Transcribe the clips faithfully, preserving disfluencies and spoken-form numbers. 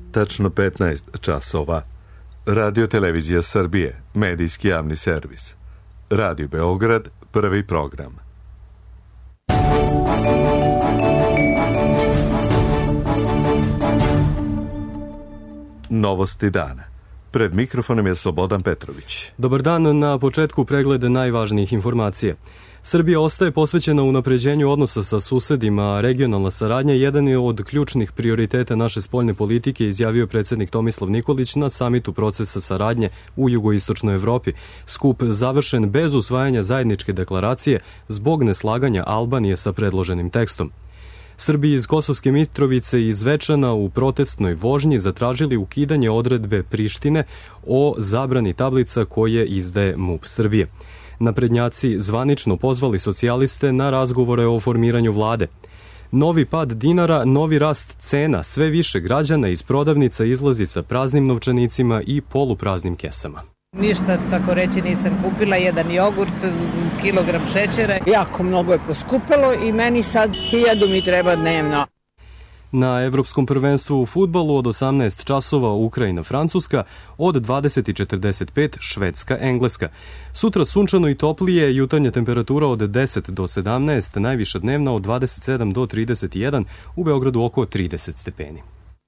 Tačno petnaest časova. Radio Televizija Srbije, medijski javni servis. Radio Beograd, prvi program. Novosti dana. Pred mikrofonom je Slobodan Petrović. Dobar dan, na početku preglede najvažnijih informacija. Srbija ostaje posvećena unapređenju odnosa sa susedima, regionalna saradnja jedan je od ključnih prioriteta naše spoljne politike, izjavio predsjednik Tomislav Nikolić na samitu procesa saradnje u jugoistočnoj Evropi. Skup završen bez usvajanja zajedničke deklaracije zbog neslaganja Albanije sa predloženim tekstom. Srbi iz Kosovske Mitrovice i iz Zvečana u protestnoj vožnji zatražili ukidanje odredbe Prištine o zabrani tablica koje izdaje MUP Srbije. Naprednjaci zvanično pozvali socijaliste na razgovore o formiranju vlade. Novi pad dinara, novi rast cena, sve više građana iz prodavnica izlazi sa praznim novčanicima i polupraznim kesama. Ništa, tako reći, nisam kupila, jedan jogurt, kilogram šećera. Jako mnogo je poskupelo i meni sad hiljadu mi treba dnevno. Na Evropskom prvenstvu u fudbalu od osamnaest časova Ukrajina-Francuska, od dvadeset i četrdeset pet Švedska-Engleska. Sutra sunčano i toplije, jutarnja temperatura od deset do sedamnaest, najviša dnevna od dvadeset sedam do trideset jedan, u Beogradu oko trideset stepeni.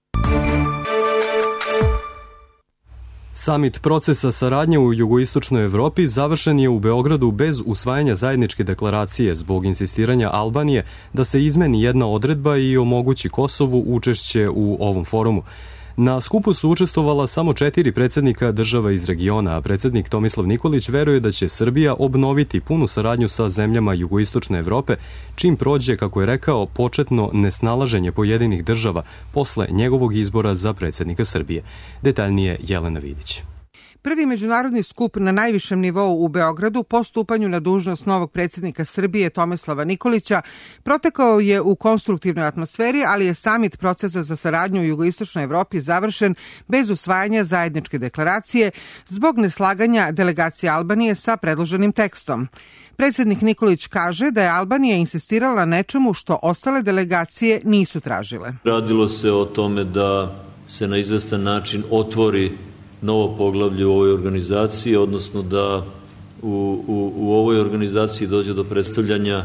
Samit procesa saradnje u jugoistočnoj Evropi završen je u Beogradu bez usvajanja zajedničke deklaracije zbog insistiranja Albanije da se izmeni jedna odredba i omogući Kosovu učešće u ovom forumu. Na skupu su učestvovala samo četiri predsjednika država iz regiona, a predsjednik Tomislav Nikolić veruje da će Srbija obnoviti punu saradnju sa zemljama jugoistočne Evrope, čim prođe, kako je rekao, početno nesnalaženje pojedinih država posle njegovog izbora za predsjednika Srbije. Detaljnije Jelena Vidić. Prvi međunarodni skup na najvišem nivou u Beogradu po stupanju na dužnost novog predsjednika Srbije Tomislava Nikolića protekao je u konstruktivnoj atmosferi, ali je samit procesa za saradnju u jugoistočnoj Evropi završen bez usvajanja zajedničke deklaracije zbog neslaganja delegacije Albanije sa predloženim tekstom. Predsjednik Nikolić kaže da je Albanija insistirala nečemu što ostale delegacije nisu tražile. Radilo se o tome da se na izvestan način otvori novo poglavlje u ovoj organizaciji, odnosno da u, u, u ovoj organizaciji dođe do predstavljanja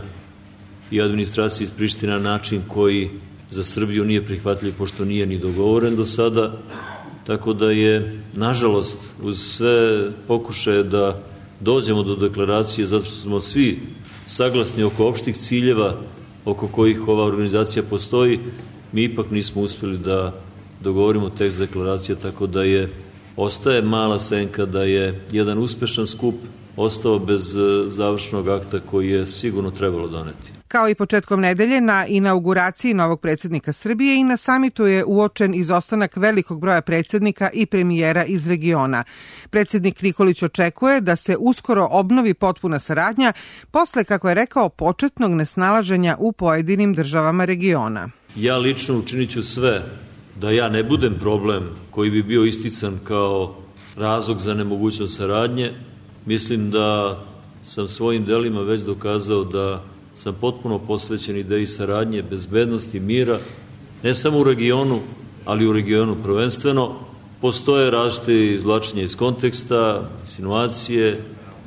i administracije iz Prištine na način koji za Srbiju nije prihvatljiv, pošto nije ni dogovoren do sada, tako da je, nažalost, uz sve pokušaje da dođemo do deklaracije, zato što smo svi saglasni oko opštih ciljeva oko kojih ova organizacija postoji, mi ipak nismo uspjeli da dogovorimo tekst deklaracije, tako da je ostaje mala senka da je jedan uspešan skup ostao bez završnog akta koji je sigurno trebalo doneti. Kao i početkom nedelje, na inauguraciji novog predsjednika Srbije i na samitu je uočen izostanak velikog broja predsjednika i premijera iz regiona. Predsjednik Nikolić očekuje da se uskoro obnovi potpuna saradnja posle, kako je rekao, početnog nesnalaženja u pojedinim državama regiona. Ja lično učinit ću sve da ja ne budem problem koji bi bio istican kao razlog za nemogućnost saradnje. Mislim da sam svojim delima već dokazao da sam potpuno posvećen ideji saradnje, bezbednosti, mira, ne samo u regionu, ali u regionu prvenstveno. Postoje različite izvlačenja iz konteksta, insinuacije,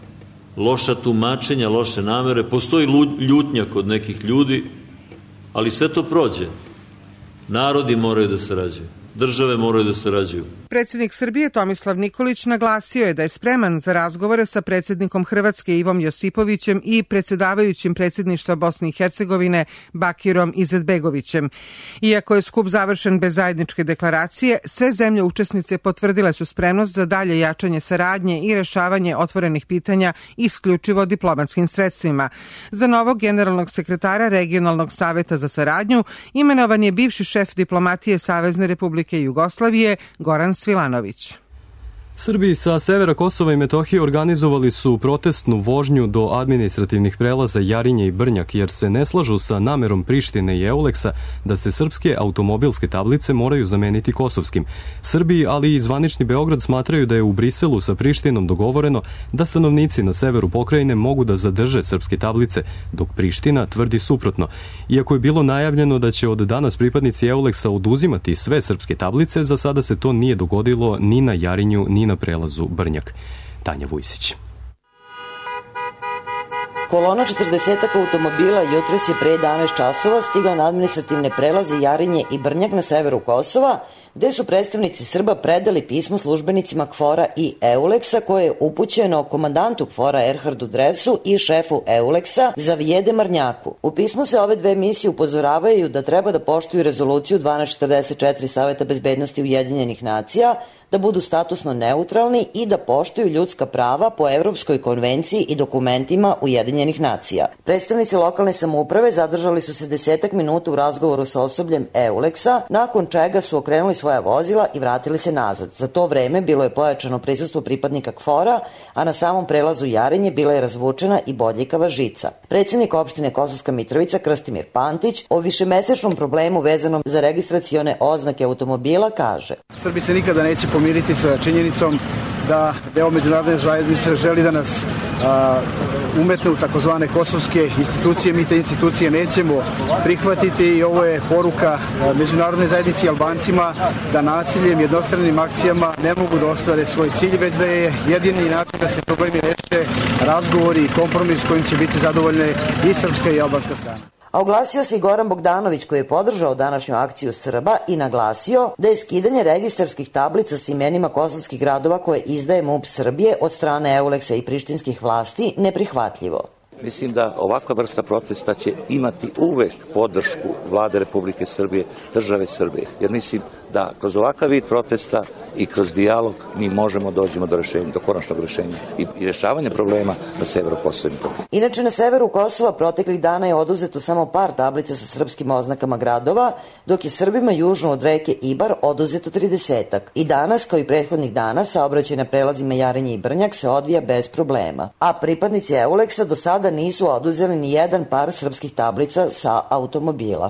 loša tumačenja, loše namere, postoji ljutnja kod nekih ljudi, ali sve to prođe. Narodi moraju da sarađuju. Države moraju da sarađuju. Predsjednik Srbije Tomislav Nikolić naglasio je da je spreman za razgovore sa predsjednikom Hrvatske Ivom Josipovićem i predsjedavajućim predsjedništva Bosne i Hercegovine Bakirom Izetbegovićem. Iako je skup završen bez zajedničke deklaracije, sve zemlje učesnice potvrdile su spremnost za dalje jačanje saradnje i rešavanje otvorenih pitanja isključivo diplomatskim sredstvima. Za novog generalnog sekretara Regionalnog saveta za saradnju imenovan je bivši šef diplomatije Savezne Republike Jugoslavije Goran Svilanović. Srbi sa severa Kosova i Metohije organizovali su protestnu vožnju do administrativnih prelaza Jarinje i Brnjak jer se ne slažu sa namerom Prištine i Euleksa da se srpske automobilske tablice moraju zameniti kosovskim. Srbi, ali i zvanični Beograd smatraju da je u Briselu sa Prištinom dogovoreno da stanovnici na severu pokrajine mogu da zadrže srpske tablice, dok Priština tvrdi suprotno. Iako je bilo najavljeno da će od danas pripadnici Euleksa oduzimati sve srpske tablice, za sada se to nije dogodilo ni na Jarinju, ni na prelazu Brnjak. Tanja Vujsić. Kolona četrdesetak automobila jutros je pre jedanaest časova stigla na administrativne prelaze Jarinje i Brnjak na severu Kosova, gde su predstavnici Srba predali pismo službenicima KFOR-a i Euleksa koje je upućeno komandantu KFOR-a Erhardu Drevsu i šefu Euleksa Zavijede Marnjaku. U pismu se ove dve misije upozoravaju da treba da poštuju rezoluciju dvanaest četrdeset četiri Saveta bezbednosti Ujedinjenih nacija, da budu statusno neutralni i da poštuju ljudska prava po Evropskoj konvenciji i dokumentima Ujedinjenih nacija. Predstavnici lokalne samouprave zadržali su se desetak minuta u razgovoru sa osobljem Euleksa, nakon čega su okrenuli svoja vozila i vratili se nazad. Za to vreme bilo je pojačano prisustvo pripadnika KFOR-a, a na samom prelazu Jarinje bila je razvučena i bodljikava žica. Predsednik opštine Kosovska Mitrovica Krstimir Pantić o višemesečnom problemu vezanom za registracione oznake automobila kaže: Srbi se nikada neće pomiriti sa činjenicom da deo međunarodne zajednice želi da nas a, umetne u takozvane kosovske institucije. Mi te institucije nećemo prihvatiti i ovo je poruka međunarodne zajednici i Albancima da nasiljem, jednostranim akcijama ne mogu da ostvare svoj cilj, već da je jedini način da se problemi reše razgovori i kompromis kojim će biti zadovoljne i srpska i albanska strana. A oglasio se i Goran Bogdanović koji je podržao današnju akciju Srba i naglasio da je skidanje registarskih tablica s imenima kosovskih gradova koje izdaje MUP Srbije od strane Euleksa i prištinskih vlasti neprihvatljivo. Mislim da ovakva vrsta protesta će imati uvek podršku Vlade Republike Srbije, države Srbije, jer mislim da kroz ovakav vid protesta i kroz dijalog mi možemo dođemo do rešenja, do konačnog rešenja i, i rešavanja problema na severu Kosova i Metohije. Inače, na severu Kosova proteklih dana je oduzeto samo par tablica sa srpskim oznakama gradova, dok je Srbima južno od reke Ibar oduzeto tridesetak. I danas, kao i prethodnih dana, saobraćaj na prelazima Jarinje i Brnjak se odvija bez problema. A pripadnici Euleksa do sada nisu oduzeli ni jedan par srpskih tablica sa automobila.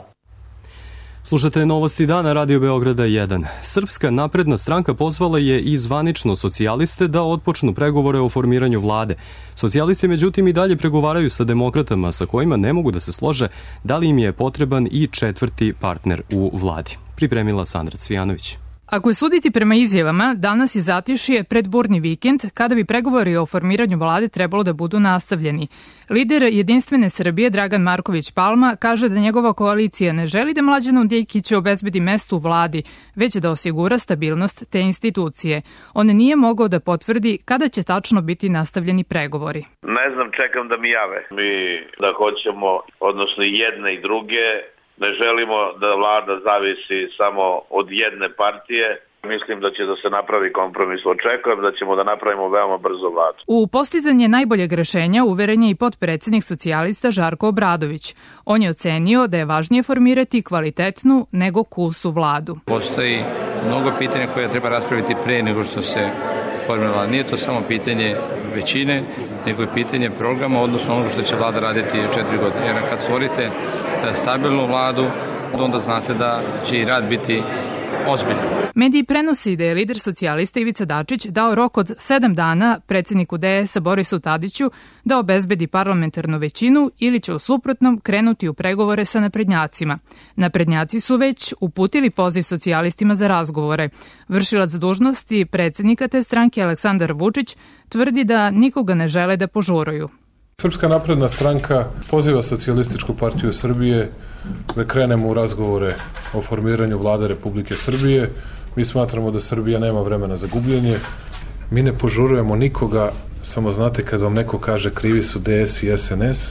Slušate novosti dana Radio Beograda jedan. Srpska napredna stranka pozvala je i zvanično socijaliste da otpočnu pregovore o formiranju vlade. Socijalisti međutim i dalje pregovaraju sa demokratama sa kojima ne mogu da se slože da li im je potreban i četvrti partner u vladi. Pripremila Sandra Cvijanović. Ako je suditi prema izjavama, danas je zatišje pred burni vikend kada bi pregovori o formiranju vlade trebalo da budu nastavljeni. Lider Jedinstvene Srbije Dragan Marković Palma kaže da njegova koalicija ne želi da Mlađanu Dinkiću obezbedi mesto u vladi, već da osigura stabilnost te institucije. On nije mogao da potvrdi kada će tačno biti nastavljeni pregovori. Ne znam, čekam da mi jave. Mi da hoćemo, odnosno i jedne i druge, ne želimo da vlada zavisi samo od jedne partije. Mislim da će da se napravi kompromis. Očekujem da ćemo da napravimo veoma brzo vladu. U postizanje najboljeg rešenja uveren je i potpredsednik socijalista Žarko Obradović. On je ocenio da je važnije formirati kvalitetnu nego kusu vladu. Postoji mnogo pitanja koje treba raspraviti pre nego što se formirala. Nije to samo pitanje većine, nego je pitanje programa, odnosno onoga što će vlada raditi četiri godine. Jer kad stvorite stabilnu vladu, onda znate da će i rad biti ozbiljan. Mediji prenosi da je lider socijalista Ivica Dačić dao rok od sedam dana predsedniku D S-a Borisu Tadiću da obezbedi parlamentarnu većinu ili će u suprotnom krenuti u pregovore sa naprednjacima. Naprednjaci su već uputili poziv socijalistima za razgovore. Vršilac dužnosti predsednika te stranke Aleksandar Vučić tvrdi da nikoga ne žele da požuruju. Srpska napredna stranka poziva Socijalističku partiju Srbije da krenemo u razgovore o formiranju vlade Republike Srbije. Mi smatramo da Srbija nema vremena za gubljenje. Mi ne požurujemo nikoga, samo znate kad vam neko kaže krivi su D S i S N S,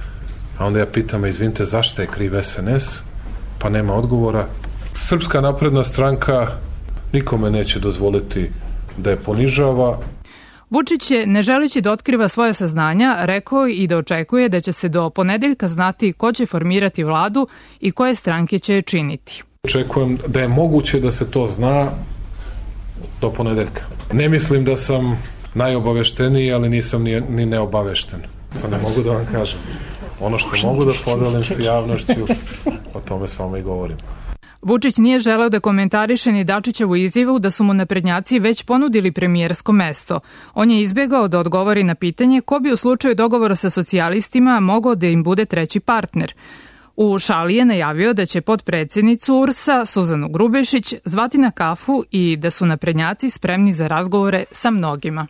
a onda ja pitam, izvinite, zašto je kriv S N S? Pa nema odgovora. Srpska napredna stranka nikome neće dozvoliti da je ponižava. Vučić je, ne želeći da otkriva svoje saznanja, rekao i da očekuje da će se do ponedeljka znati ko će formirati vladu i koje stranke će je činiti. Očekujem da je moguće da se to zna do ponedeljka. Ne mislim da sam najobavešteniji, ali nisam ni, ni neobavešten. Pa ne mogu da vam kažem. Ono što mogu da podelim sa javnošću, o tome s vama i govorim. Vučić nije želeo da komentariše ni Dačićevu izjavu da su mu naprednjaci već ponudili premijersko mesto. On je izbjegao da odgovori na pitanje ko bi u slučaju dogovora sa socijalistima mogao da im bude treći partner. U šali je najavio da će potpredsednicu U R S-a Suzanu Grubešić zvati na kafu i da su naprednjaci spremni za razgovore sa mnogima.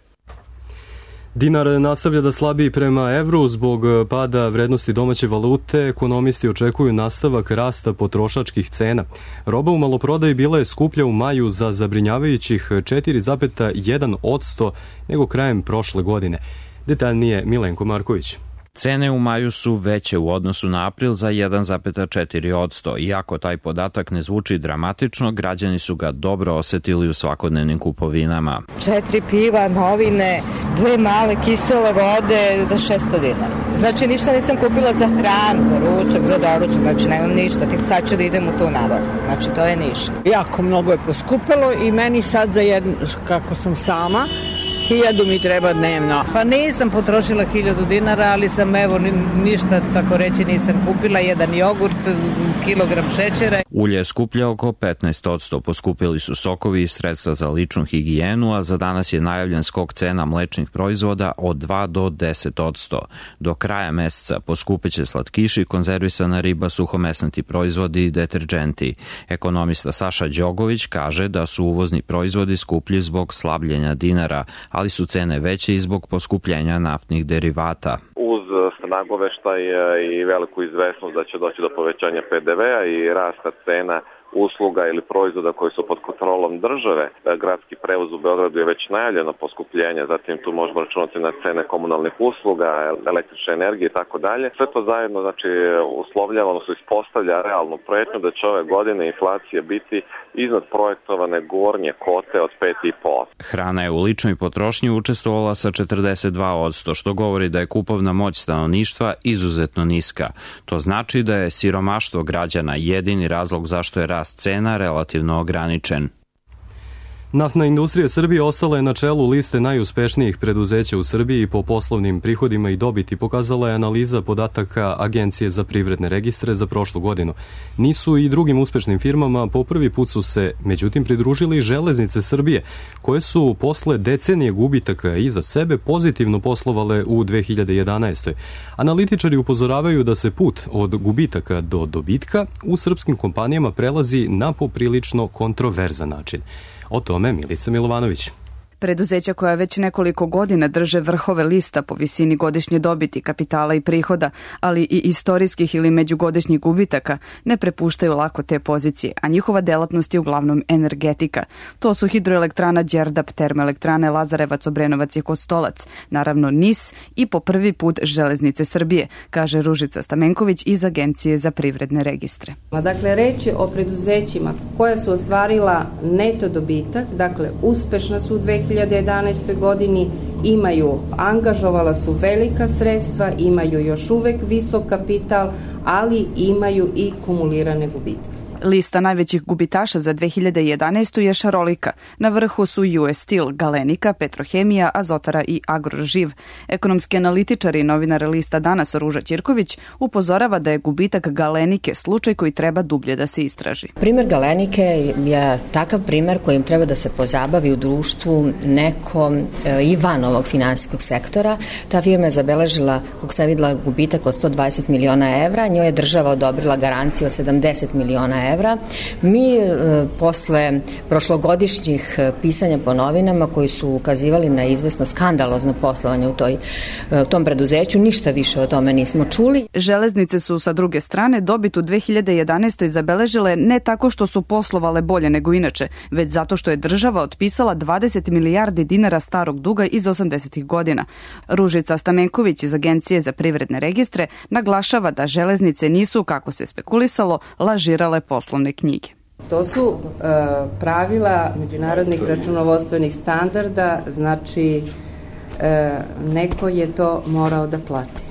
Dinar nastavlja da slabi prema evru zbog pada vrednosti domaće valute. Ekonomisti očekuju nastavak rasta potrošačkih cena. Roba u maloprodaji bila je skuplja u maju za zabrinjavajućih četiri zarez jedan posto nego krajem prošle godine. Detaljnije Milenko Marković. Cene u maju su veće u odnosu na april za jedan zarez četiri posto. Iako taj podatak ne zvuči dramatično, građani su ga dobro osetili u svakodnevnim kupovinama. Četiri piva, novine, dve male kisele vode za šesto dinara. Znači ništa nisam kupila za hranu, za ručak, za doručak, znači nemam ništa, tek sad ću da idem u tu nabavu. Znači to je ništa. Jako mnogo je poskupilo i meni sad za jednu, kako sam sama, hiljadu mi treba dnevno. Pa nisam potrošila hiljadu dinara, ali sam evo ništa tako reći nisam kupila, jedan jogurt, kilogram šećera. Ulje je skuplje oko petnaest posto, poskupili su sokovi i sredstva za ličnu higijenu, a za danas je najavljen skok cena mlečnih proizvoda od dva do deset posto. Do kraja meseca poskupeće slatkiši, konzervisana riba, suhomesnati proizvodi i deterđenti. Ekonomista Saša Đogović kaže da su uvozni proizvodi skuplji zbog slabljenja dinara, ali su cene veće i zbog poskupljenja naftnih derivata. Uz nagoveštaj i veliku izvesnost da će doći do povećanja pe de vea i rasta cena usluga ili proizvoda koji su pod kontrolom države. Gradski prevoz u Beogradu je već najavljeno poskupljenje, zatim tu možemo računati na cene komunalnih usluga, električne energije i tako dalje. Sve to zajedno znači uslovljava, odnosno ispostavlja realnu pretnju da će ove godine inflacija biti iznad projektovane gornje kote od pet i po posto. Hrana je u ličnoj potrošnji učestvovala sa četrdeset dva posto, što govori da je kupovna moć stanovništva izuzetno niska. To znači da je siromaštvo građana jedini razlog zašto je rast cena relativno ograničen. Naftna industrija Srbije ostala je na čelu liste najuspešnijih preduzeća u Srbiji po poslovnim prihodima i dobiti, pokazala je analiza podataka Agencije za privredne registre za prošlu godinu. Nisu i drugim uspešnim firmama, po prvi put su se međutim pridružili Železnice Srbije, koje su posle decenije gubitaka iza sebe pozitivno poslovale u dve hiljade jedanaestoj. Analitičari upozoravaju da se put od gubitaka do dobitka u srpskim kompanijama prelazi na poprilično kontroverzan način. O tome Milica Milovanović. Preduzeća koja već nekoliko godina drže vrhove lista po visini godišnje dobiti, kapitala i prihoda, ali i istorijskih ili međugodišnjih gubitaka, ne prepuštaju lako te pozicije, a njihova delatnost je uglavnom energetika. To su hidroelektrana Đerdap, termoelektrane Lazarevac, Obrenovac i Kostolac, naravno N I S i po prvi put Železnice Srbije, kaže Ružica Stamenković iz Agencije za privredne registre. Dakle, reč je o preduzećima koja su ostvarila neto dobitak, dakle, uspešna su u dve hiljade jedanaestoj godini, imaju, angažovala su velika sredstva, imaju još uvek visok kapital, ali imaju i kumulirane gubitke. Lista najvećih gubitaša za dve hiljade jedanaestu je šarolika. Na vrhu su U S Steel, Galenika, Petrohemija, Azotara i Agroživ. Ekonomski analitičar i novinar lista Danas Ruža Ćirković upozorava da je gubitak Galenike slučaj koji treba dublje da se istraži. Primer Galenike je takav primer kojim treba da se pozabavi u društvu neko i van ovog finansijskog sektora. Ta firma je zabeležila, kako se videla, gubitak od sto dvadeset miliona evra, njoj je država odobrila garanciju od sedamdeset miliona evra. evra. Mi e, posle prošlogodišnjih pisanja po novinama koji su ukazivali na izvesno skandalozno poslovanje u toj, e, tom preduzeću, ništa više o tome nismo čuli. Železnice su sa druge strane dobit u dve hiljade jedanaestoj zabeležile ne tako što su poslovale bolje nego inače, već zato što je država otpisala dvadeset milijardi dinara starog duga iz osamdesetih godina. Ružica Stamenković iz Agencije za privredne registre naglašava da železnice nisu, kako se spekulisalo, lažirale poslovne knjige. To su e, pravila međunarodnih računovodstvenih standarda, znači e, neko je to morao da plati.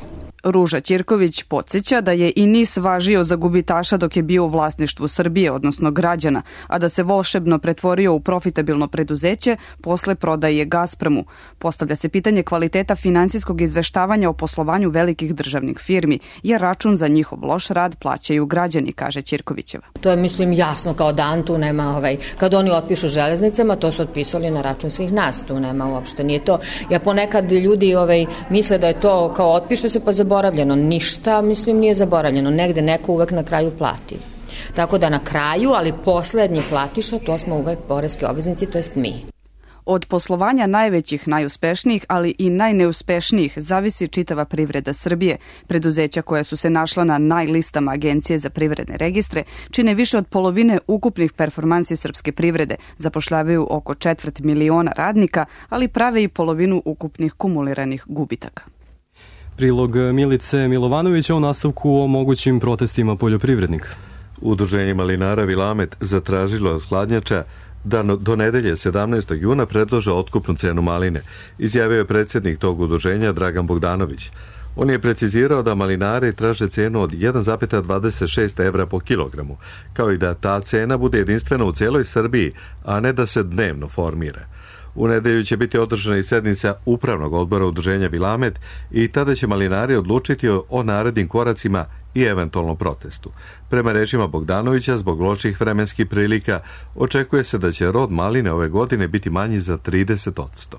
Ruža Ćirković podsjeća da je i N I S važio za gubitaša dok je bio u vlasništvu Srbije, odnosno građana, a da se volšebno pretvorio u profitabilno preduzeće posle prodaje Gazpromu. Postavlja se pitanje kvaliteta finansijskog izveštavanja o poslovanju velikih državnih firmi, jer račun za njihov loš rad plaćaju građani, kaže Ćirkovićeva. To je, mislim, jasno kao dan, tu nema, ovaj, kad oni otpišu železnicama, to su otpisali na račun svih nas, tu nema uopšte, nije to. Ja ponekad ljudi ovaj, misle da je to kao otpiše se pa zaboravljeno, ništa, mislim, nije zaboravljeno, negde neko uvek na kraju plati. Tako da na kraju, ali poslednji platiša, to smo uvek poreski obveznici, to jest mi. Od poslovanja najvećih, najuspešnijih, ali i najneuspešnijih zavisi čitava privreda Srbije. Preduzeća koja su se našla na najlistama Agencije za privredne registre čine više od polovine ukupnih performansi srpske privrede, zapošljavaju oko četvrt miliona radnika, ali prave i polovinu ukupnih kumuliranih gubitaka. Prilog Milice Milovanovića u nastavku o mogućim protestima poljoprivrednika. Udruženje malinara Vilamet zatražilo od hladnjača da do nedelje sedamnaestog juna predlože otkupnu cenu maline, izjavio je predsjednik tog udruženja Dragan Bogdanović. On je precizirao da malinari traže cenu od jedan zarez dvadeset šest evra po kilogramu, kao i da ta cena bude jedinstvena u cijeloj Srbiji, a ne da se dnevno formira. U nedelju će biti održana i sednica Upravnog odbora udruženja Vilamet i tada će malinari odlučiti o, o narednim koracima i eventualnom protestu. Prema rečima Bogdanovića, zbog loših vremenskih prilika, očekuje se da će rod maline ove godine biti manji za trideset posto.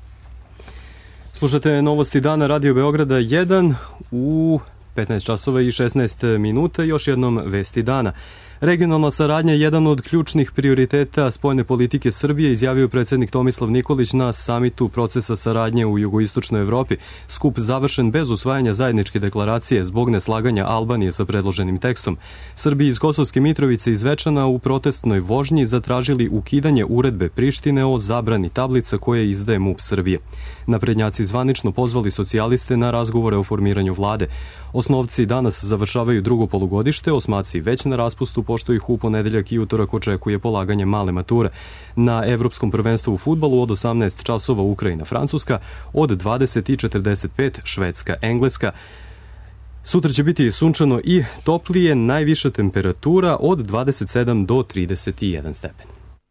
Slušate novosti dana Radio Beograda jedan u petnaest časova i šesnaest minuta, još jednom vesti dana. Regionalna saradnja je jedan od ključnih prioriteta spoljne politike Srbije, izjavio predsjednik Tomislav Nikolić na samitu procesa saradnje u jugoistočnoj Evropi. Skup završen bez usvajanja zajedničke deklaracije zbog neslaganja Albanije sa predloženim tekstom. Srbi iz Kosovske Mitrovice i Zvečana u protestnoj vožnji zatražili ukidanje uredbe Prištine o zabrani tablica koje izdaje MUP Srbije. Naprednjaci zvanično pozvali socijaliste na razgovore o formiranju vlade. Osnovci danas završavaju drugo polugodište, osmaci već na raspustu, pošto ih u ponedeljak i utorak očekuje polaganje male mature. Na Evropskom prvenstvu u fudbalu od osamnaest časova Ukrajina Francuska, od dvadeset i četrdeset pet Švedska Engleska. Sutra će biti sunčano i toplije, najviša temperatura od dvadeset sedam do trideset jedan stepen.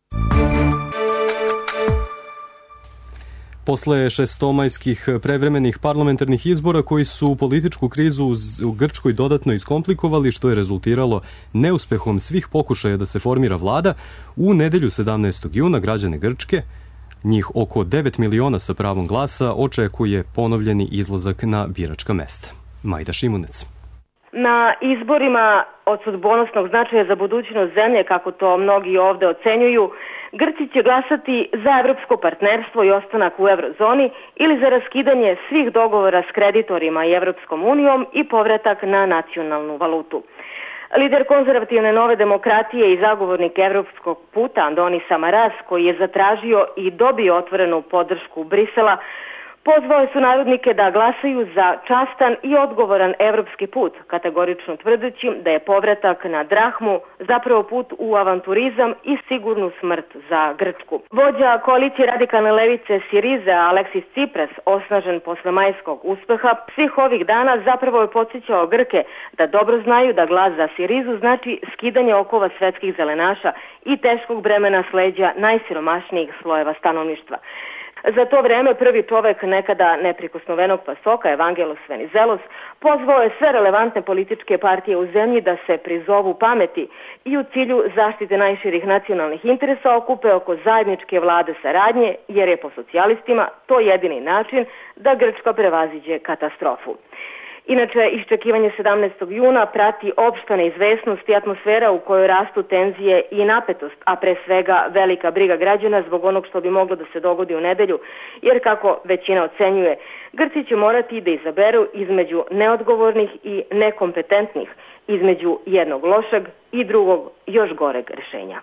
Posle šestomajskih prevremenih parlamentarnih izbora koji su političku krizu u Grčkoj dodatno iskomplikovali, što je rezultiralo neuspehom svih pokušaja da se formira vlada, u nedelju sedamnaestog juna građane Grčke, njih oko devet miliona sa pravom glasa, očekuje ponovljeni izlazak na biračka mesta. Majda Šimunec. Na izborima od sudbonosnog značaja za budućnost zemlje, kako to mnogi ovde ocenjuju, Grci će glasati za evropsko partnerstvo i ostanak u eurozoni ili za raskidanje svih dogovora s kreditorima i Evropskom unijom i povratak na nacionalnu valutu. Lider konzervativne Nove demokratije i zagovornik evropskog puta Andoni Samaras, koji je zatražio i dobio otvorenu podršku Brisela, pozvao je sunarodnike da glasaju za častan i odgovoran evropski put, kategorično tvrdeći da je povratak na drahmu zapravo put u avanturizam i sigurnu smrt za Grčku. Vođa koalicije radikalne levice Siriza, Aleksis Tsipras, osnažen posle majskog uspeha, svih ovih dana zapravo je podsjećao Grke da dobro znaju da glas za Sirizu znači skidanje okova svetskih zelenaša i teškog bremena s leđa najsiromašnijih slojeva stanovništva. Za to vreme prvi čovek nekada neprikosnovenog pasoka, Evangelos Venizelos, pozvao je sve relevantne političke partije u zemlji da se prizovu pameti i u cilju zaštite najširih nacionalnih interesa okupe oko zajedničke vlade saradnje, jer je po socijalistima to jedini način da Grčka prevaziđe katastrofu. Inače, iščekivanje sedamnaestog juna prati opšta neizvesnost i atmosfera u kojoj rastu tenzije i napetost, a pre svega velika briga građana zbog onog što bi moglo da se dogodi u nedelju, jer kako većina ocenjuje, Grci će morati da izaberu između neodgovornih i nekompetentnih, između jednog lošeg i drugog još goreg rešenja.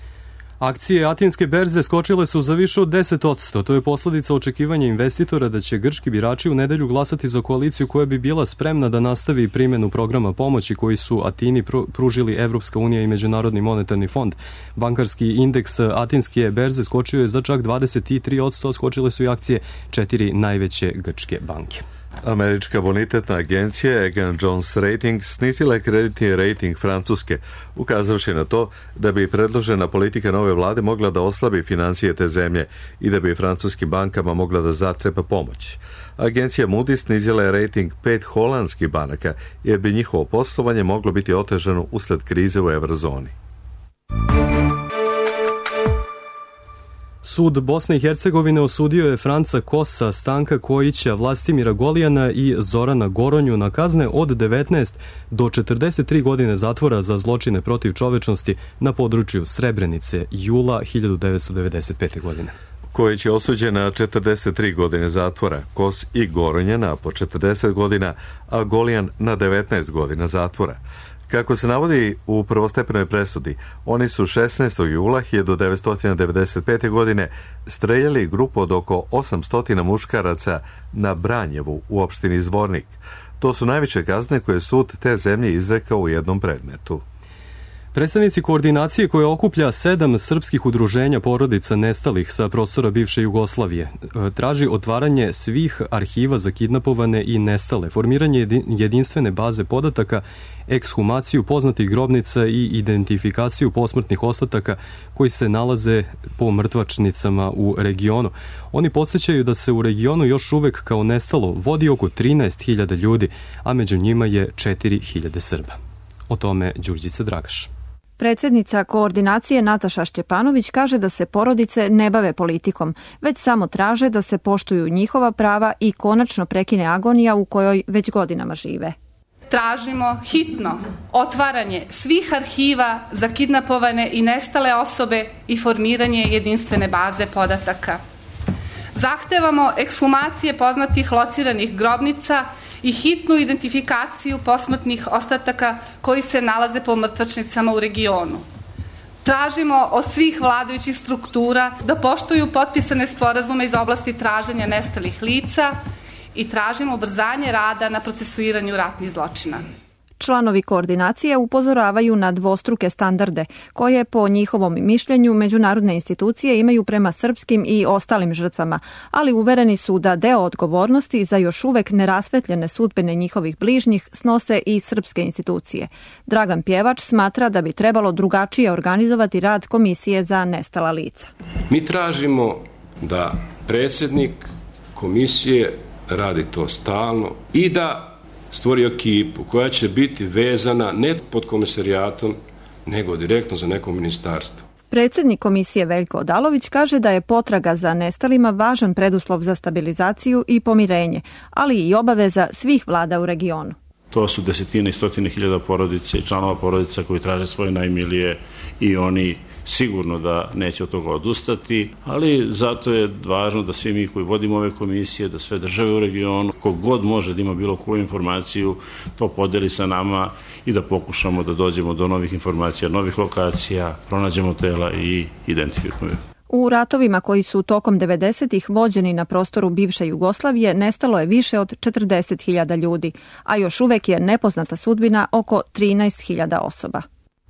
Akcije Atinske berze skočile su za više od deset posto. To je posledica očekivanja investitora da će grčki birači u nedelju glasati za koaliciju koja bi bila spremna da nastavi primjenu programa pomoći koji su Atini pružili Evropska unija i Međunarodni monetarni fond. Bankarski indeks Atinske berze skočio je za čak dvadeset tri posto, a skočile su i akcije četiri najveće grčke banke. Američka bonitetna agencija Egan Jones Ratings snizila je kreditni rating Francuske, ukazavši na to da bi predložena politika nove vlade mogla da oslabi financije te zemlje i da bi francuskim bankama mogla da zatreba pomoć. Agencija Moody's snizila je rating pet holandskih banaka, jer bi njihovo poslovanje moglo biti otežano usled krize u eurozoni. Sud Bosne i Hercegovine osudio je Franca Kosa, Stanka Kojića, Vlastimira Golijana i Zorana Goronju na kazne od devetnaest do četrdeset tri godine zatvora za zločine protiv čovečnosti na području Srebrenice jula hiljadu devetsto devedeset pete. godine. Kojić je osuđen na četrdeset tri godine zatvora, Kos i Goronja na po četrdeset godina, a Golijan na devetnaest godina zatvora. Kako se navodi u prvostepenoj presudi, oni su šesnaestog jula hiljadu devetsto devedeset pete. godine streljali grupu od oko osamsto muškaraca na Branjevu u opštini Zvornik. To su najveće kazne koje sud te zemlje izrekao u jednom predmetu. Predstavnici koordinacije koje okuplja sedam srpskih udruženja porodica nestalih sa prostora bivše Jugoslavije traži otvaranje svih arhiva za kidnapovane i nestale, formiranje jedinstvene baze podataka, ekshumaciju poznatih grobnica i identifikaciju posmrtnih ostataka koji se nalaze po mrtvačnicama u regionu. Oni podsjećaju da se u regionu još uvek kao nestalo vodi oko trinaest hiljada ljudi, a među njima je četiri hiljade Srba. O tome Đurđica Dragaš. Predsednica koordinacije Nataša Šćepanović kaže da se porodice ne bave politikom, već samo traže da se poštuju njihova prava i konačno prekine agonija u kojoj već godinama žive. Tražimo hitno otvaranje svih arhiva za kidnapovane i nestale osobe i formiranje jedinstvene baze podataka. Zahtevamo ekshumacije poznatih lociranih grobnica i hitnu identifikaciju posmrtnih ostataka koji se nalaze po mrtvačnicama u regionu. Tražimo od svih vladajućih struktura da poštuju potpisane sporazume iz oblasti traženja nestalih lica i tražimo ubrzanje rada na procesuiranju ratnih zločina. Članovi koordinacije upozoravaju na dvostruke standarde koje po njihovom mišljenju međunarodne institucije imaju prema srpskim i ostalim žrtvama, ali uvereni su da deo odgovornosti za još uvek nerasvetljene sudbine njihovih bližnjih snose i srpske institucije. Dragan Pjevač smatra da bi trebalo drugačije organizovati rad Komisije za nestala lica. Mi tražimo da predsjednik komisije radi to stalno i da stvori ekipu koja će biti vezana ne pod komisarijatom, nego direktno za neko ministarstvo. Predsjednik komisije Veljko Odalović kaže da je potraga za nestalima važan preduslov za stabilizaciju i pomirenje, ali i obaveza svih vlada u regionu. To su desetine i stotine hiljada porodice i članova porodica koji traže svoje najmilije i oni sigurno da neće od toga odustati, ali zato je važno da svi mi koji vodimo ove komisije, da sve države u regionu, kogod može da ima bilo koju informaciju, to podeli sa nama i da pokušamo da dođemo do novih informacija, novih lokacija, pronađemo tela i identifikujemo. U ratovima koji su tokom devedesetih vođeni na prostoru bivše Jugoslavije nestalo je više od četrdeset hiljada ljudi, a još uvek je nepoznata sudbina oko trinaest hiljada osoba.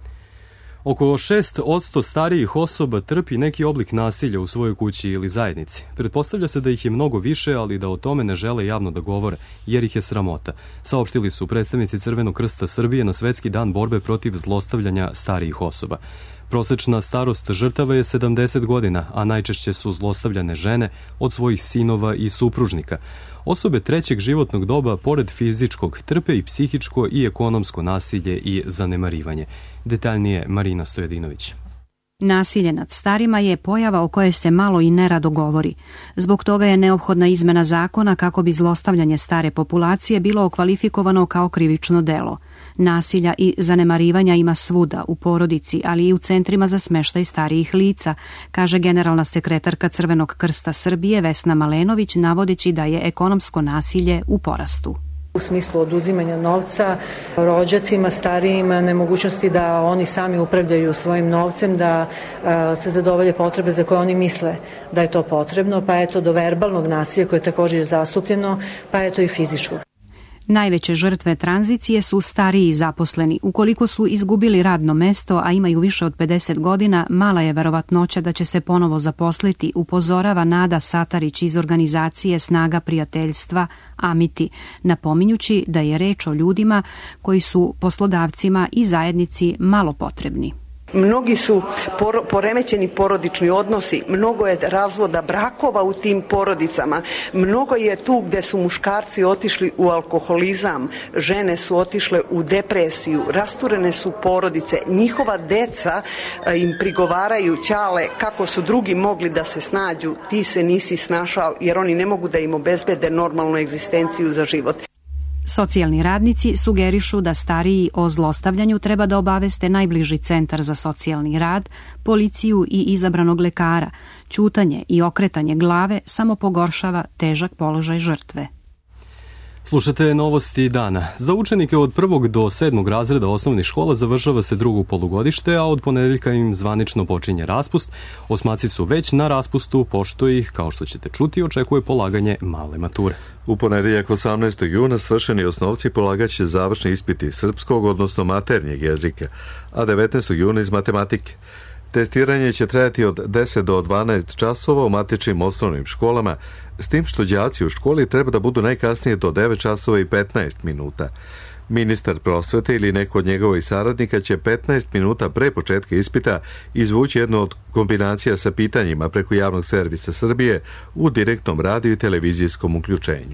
Oko šest posto starijih osoba trpi neki oblik nasilja u svojoj kući ili zajednici. Pretpostavlja se da ih je mnogo više, ali da o tome ne žele javno da govore, jer ih je sramota. Saopštili su predstavnici Crvenog krsta Srbije na Svetski dan borbe protiv zlostavljanja starijih osoba. Prosečna starost žrtava je sedamdeset godina, a najčešće su zlostavljane žene od svojih sinova i supružnika. Osobe trećeg životnog doba, pored fizičkog, trpe i psihičko i ekonomsko nasilje i zanemarivanje. Detaljnije Marina Stojadinović. Nasilje nad starima je pojava o kojoj se malo i nerado govori. Zbog toga je neophodna izmena zakona kako bi zlostavljanje stare populacije bilo okvalifikovano kao krivično delo. Nasilja i zanemarivanja ima svuda, u porodici, ali i u centrima za smeštaj starijih lica, kaže generalna sekretarka Crvenog krsta Srbije Vesna Malenović, navodeći da je ekonomsko nasilje u porastu. U smislu oduzimanja novca rođacima, starijima, nemogućnosti da oni sami upravljaju svojim novcem, da a, se zadovolje potrebe za koje oni misle da je to potrebno, pa eto do verbalnog nasilja koje je također zastupljeno, pa eto i fizičkog. Najveće žrtve tranzicije su stariji zaposleni. Ukoliko su izgubili radno mesto, a imaju više od pedeset godina, mala je verovatnoća da će se ponovo zaposliti, upozorava Nada Satarić iz organizacije Snaga prijateljstva Amiti, napominjući da je reč o ljudima koji su poslodavcima i zajednici malo potrebni. Mnogi su por- poremećeni porodični odnosi, mnogo je razvoda brakova u tim porodicama, mnogo je tu gde su muškarci otišli u alkoholizam, žene su otišle u depresiju, rasturene su porodice, njihova deca im prigovaraju ćale kako su drugi mogli da se snađu, ti se nisi snašao, jer oni ne mogu da im obezbede normalnu egzistenciju za život. Socijalni radnici sugerišu da stariji o zlostavljanju treba da obaveste najbliži centar za socijalni rad, policiju i izabranog lekara. Ćutanje i okretanje glave samo pogoršava težak položaj žrtve. Slušate novosti dana. Za učenike od prvog do sedmog razreda osnovnih škola završava se drugo polugodište, a od ponedeljka im zvanično počinje raspust. Osmaci su već na raspustu, pošto ih, kao što ćete čuti, očekuje polaganje male mature. U ponedeljak osamnaestog juna svršeni osnovci polagaće završni ispiti srpskog, odnosno maternjeg jezika, a devetnaestog juna iz matematike. Testiranje će trajati od deset do dvanaest časova u matičnim osnovnim školama, s tim što đaci u školi treba da budu najkasnije do devet časova i petnaest minuta. Ministar prosvete ili neko od njegovih saradnika će petnaest minuta pre početka ispita izvući jednu od kombinacija sa pitanjima preko javnog servisa Srbije u direktnom radiju i televizijskom uključenju.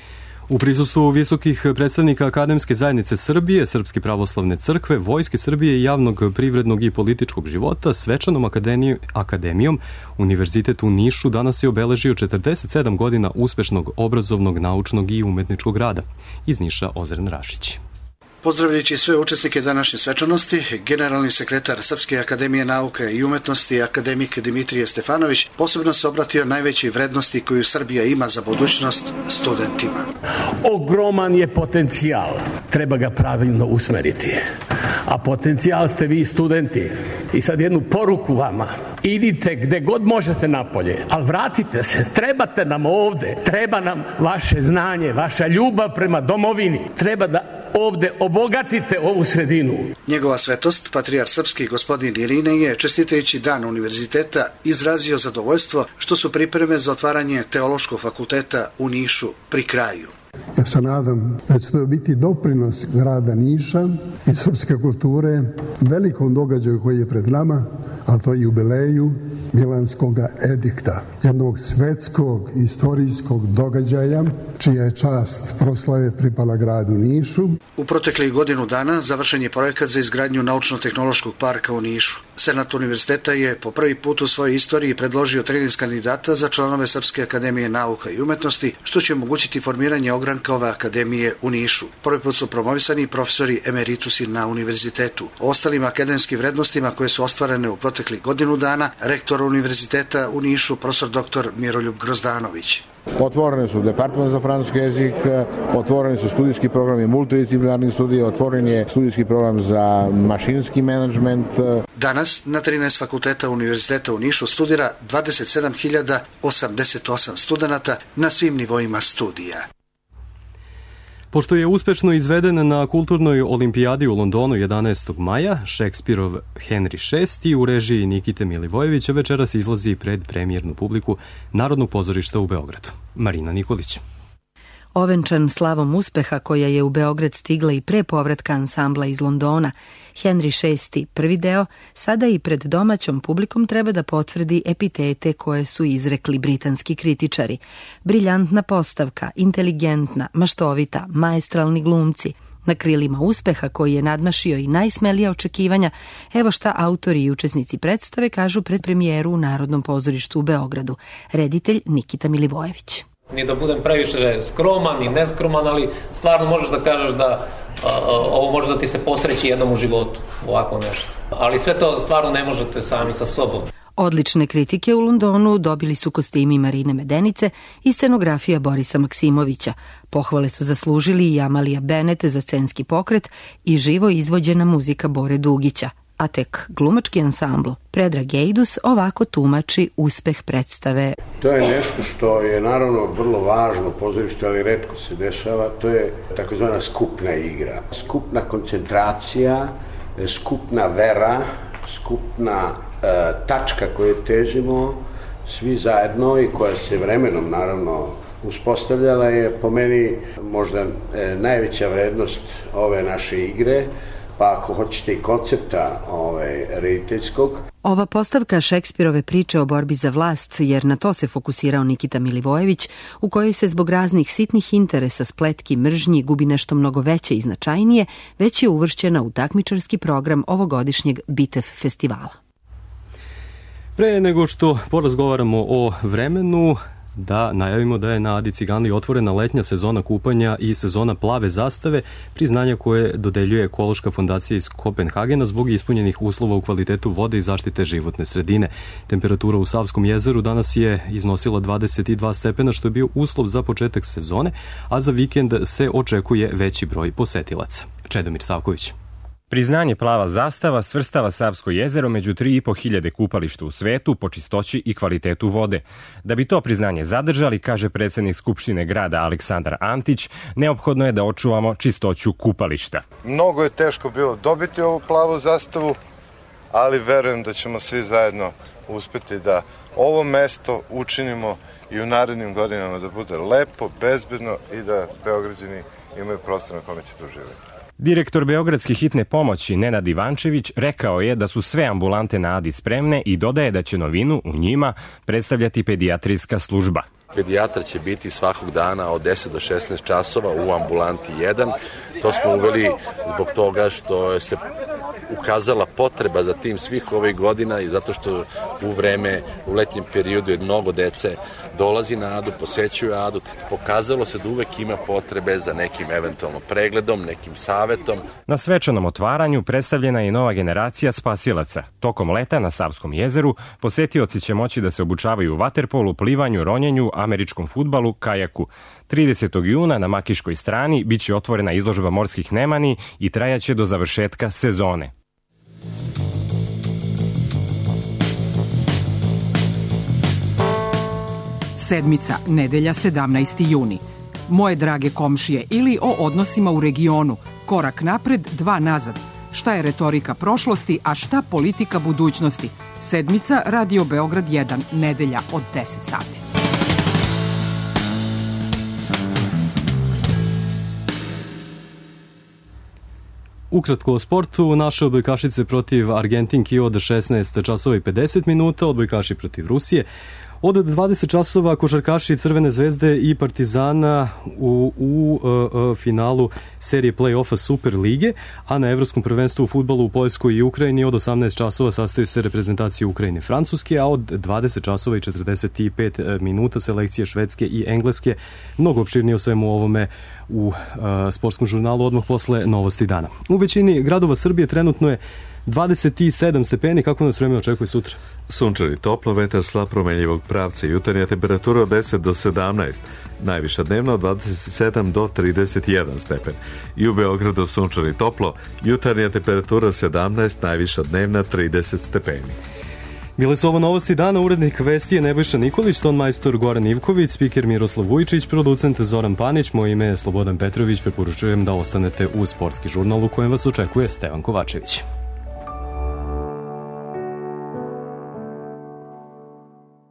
U prisustvu visokih predstavnika Akademske zajednice Srbije, Srpske pravoslavne crkve, Vojske Srbije i javnog privrednog i političkog života, svečanom akademijom Univerzitet u Nišu danas je obeležio četrdeset sedam godina uspešnog obrazovnog, naučnog i umetničkog rada. Iz Niša Ozren Rašić. Pozdravljajući sve učesnike današnje svečanosti, generalni sekretar Srpske akademije nauke i umetnosti, akademik Dimitrije Stefanović, posebno se obratio najvećoj vrednosti koju Srbija ima za budućnost studentima. Ogroman je potencijal, treba ga pravilno usmeriti. A potencijal ste vi studenti. I sad jednu poruku vama. Idite gde god možete napolje, ali vratite se, trebate nam ovde, treba nam vaše znanje, vaša ljubav prema domovini, treba da ovde obogatite ovu sredinu. Njegova svetost, patrijar srpski gospodin Irine, je, čestitajući dan univerziteta, izrazio zadovoljstvo što su pripreme za otvaranje Teološkog fakulteta u Nišu pri kraju. Ja se nadam da će to biti doprinos grada Niša i srpske kulture velikom događaju koji je pred nama, a to je jubileju Milanskog edikta, jednog svetskog istorijskog događaja čija je čast proslave pripala gradu Nišu. U proteklih godinu dana završen je projekat za izgradnju naučno-tehnološkog parka u Nišu. Senat univerziteta je po prvi put u svojoj istoriji predložio trinaest kandidata za članove Srpske akademije nauka i umetnosti, što će omogućiti formiranje ogranka ove akademije u Nišu. Prvi put su promovisani profesori emeritusi na univerzitetu. O ostalim akademskim vrednostima koje su ostvarene u proteklih godinu dana, rektor univerziteta u Nišu, profesor doktor Miroljub Grozdanović. Otvorene su department za francuski jezik, otvoreni su studijski programi multidisciplinarnih studija, otvoren je studijski program za mašinski menadžment. Danas na trinaest fakulteta Univerziteta u Nišu studira dvadeset sedam hiljada osamdeset osam studenata na svim nivoima studija. Pošto je uspešno izveden na kulturnoj olimpijadi u Londonu jedanaestog maja, Šekspirov Henry šesti u režiji Nikite Milivojevića večeras izlazi pred premijernu publiku Narodnog pozorišta u Beogradu. Marina Nikolić. Ovenčan slavom uspeha koja je u Beograd stigla i pre povratka ansambla iz Londona, Henry šesti prvi deo sada i pred domaćom publikom treba da potvrdi epitete koje su izrekli britanski kritičari. Briljantna postavka, inteligentna, maštovita, maestralni glumci. Na krilima uspeha koji je nadmašio i najsmelija očekivanja, evo šta autori i učesnici predstave kažu pred premijeru u Narodnom pozorištu u Beogradu. Reditelj Nikita Milivojević. Ni da budem previše skroman ni neskroman, ali stvarno možeš da kažeš da a, a, ovo može da ti se posreći jednom u životu, ovako nešto. Ali sve to stvarno ne možete sami sa sobom. Odlične kritike u Londonu dobili su kostimi Marine Medenice i scenografija Borisa Maksimovića. Pohvale su zaslužili i Amalija Benete za scenski pokret i živo izvođena muzika Bore Dugića. a tek glumački ansambl. Predrag Ejdus ovako tumači uspeh predstave. To je nešto što je naravno vrlo važno u pozorištu, ali retko se dešava. To je takozvana skupna igra. Skupna koncentracija, skupna vera, skupna e, tačka koju težimo svi zajedno i koja se vremenom naravno uspostavljala je po meni možda e, najveća vrednost ove naše igre, pa ako hoćete i koncepta ove, rediteljskog. Ova postavka Šekspirove priče o borbi za vlast, jer na to se fokusirao Nikita Milivojević, u kojoj se zbog raznih sitnih interesa, spletki, mržnji gubi nešto mnogo veće i značajnije, već je uvršćena u takmičarski program ovogodišnjeg Bitev festivala. Pre nego što porazgovaramo o vremenu, da najavimo da je na Adi Cigani otvorena letnja sezona kupanja i sezona plave zastave, priznanja koje dodeljuje Ekološka fondacija iz Kopenhagena zbog ispunjenih uslova u kvalitetu vode i zaštite životne sredine. Temperatura u Savskom jezeru danas je iznosila dvadeset dva stepena, što je bio uslov za početak sezone, a za vikend se očekuje veći broj posetilaca. Čedomir Savković. Priznanje plava zastava svrstava Savsko jezero među tri i po hiljade kupališta u svetu po čistoći i kvalitetu vode. Da bi to priznanje zadržali, kaže predsednik Skupštine grada Aleksandar Antić, neophodno je da očuvamo čistoću kupališta. Mnogo je teško bilo dobiti ovu plavu zastavu, ali verujem da ćemo svi zajedno uspeti da ovo mesto učinimo i u narednim godinama da bude lepo, bezbedno i da Beograđani imaju prostor na kome će tu živjeti. Direktor Beogradske hitne pomoći Nenad Ivančević rekao je da su sve ambulante na Adi spremne i dodaje da će novinu u njima predstavljati pedijatrijska služba. Pedijatar će biti svakog dana od deset do šesnaest časova u ambulanti jedan. To smo uveli zbog toga što se ukazala potreba za tim svih ovih godina i zato što u vreme, u letnjem periodu je mnogo dece dolazi na Adu, posećuju Adu. Pokazalo se da uvek ima potrebe za nekim eventualno pregledom, nekim savetom. Na svečanom otvaranju predstavljena je nova generacija spasilaca. Tokom leta na Savskom jezeru posetioci će moći da se obučavaju u vaterpolu, plivanju, ronjenju, američkom fudbalu, kajaku. tridesetog juna na Makiškoj strani biće otvorena izložba morskih nemani i trajaće do završetka sezone. Sedmica, nedelja, sedamnaesti juni. Moje drage komšije ili o odnosima u regionu. Korak napred, dva nazad. Šta je retorika prošlosti, a šta politika budućnosti? Sedmica, Radio Beograd jedan, nedelja od deset sati. Ukratko o sportu, naše odbojkašice protiv Argentinki od šesnaest časova i pedeset minuta, odbojkaši protiv Rusije. Od dvadeset časova košarkaši Crvene zvezde i Partizana u, u uh, finalu serije play-offa Super lige, a na Evropskom prvenstvu u fudbalu u Poljskoj i Ukrajini od osamnaest časova sastaju se reprezentacije Ukrajine i Francuske, a od dvadeset časova i četrdeset pet minuta selekcije Švedske i Engleske. Mnogo opširnije o svemu ovome u uh, sportskom žurnalu odmah posle novosti dana. U većini gradova Srbije trenutno je dvadeset sedam stepeni, kako nas vreme očekuje sutra? Sunčan i toplo, vetar slab promenljivog pravca, jutarnja temperatura od deset do sedamnaest, najviša dnevna od dvadeset sedam do trideset jedan stepen. I u Beogradu sunčan i toplo, jutarnja temperatura sedamnaest, najviša dnevna trideset stepeni. Bile su ovo novosti dana, urednik vesti je Nebojša Nikolić, ton majstor Goran Ivković, spiker Miroslav Vujčić, producent Zoran Panić, moje ime je Slobodan Petrović, preporučujem da ostanete uz sportski žurnal u kojem vas očekuje Stevan Kovačević.